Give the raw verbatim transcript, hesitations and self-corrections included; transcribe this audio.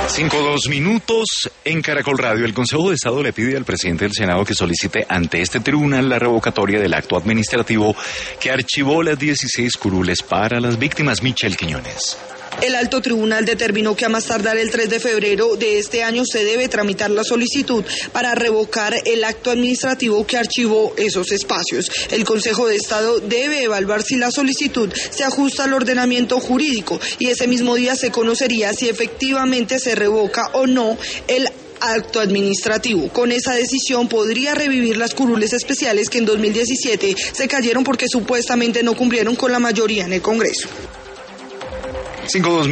Cinco dos minutos en Caracol Radio. El Consejo de Estado le pide al presidente del Senado que solicite ante este tribunal la revocatoria del acto administrativo que archivó las dieciséis curules para las víctimas. Michelle Quiñones. El alto tribunal determinó que a más tardar el tres de febrero de este año se debe tramitar la solicitud para revocar el acto administrativo que archivó esos espacios. El Consejo de Estado debe evaluar si la solicitud se ajusta al ordenamiento jurídico y ese mismo día se conocería si efectivamente se revoca o no el acto administrativo. Con esa decisión podría revivir las curules especiales que en dos mil diecisiete se cayeron porque supuestamente no cumplieron con la mayoría en el Congreso. Cinco dos